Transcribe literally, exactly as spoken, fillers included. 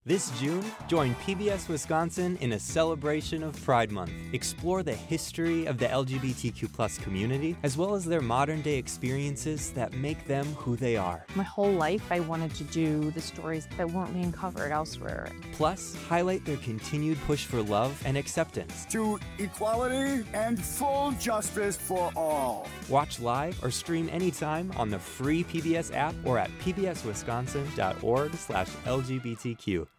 This June, join P B S Wisconsin in a celebration of Pride Month. Explore the history of the L G B T Q plus community, as well as their modern-day experiences that make them who they are. My whole life, I wanted to do the stories that weren't being covered elsewhere. Plus, highlight their continued push for love and acceptance. To equality and full justice for all. Watch live or stream anytime on the free P B S app or at p b s wisconsin dot org slash L G B T Q.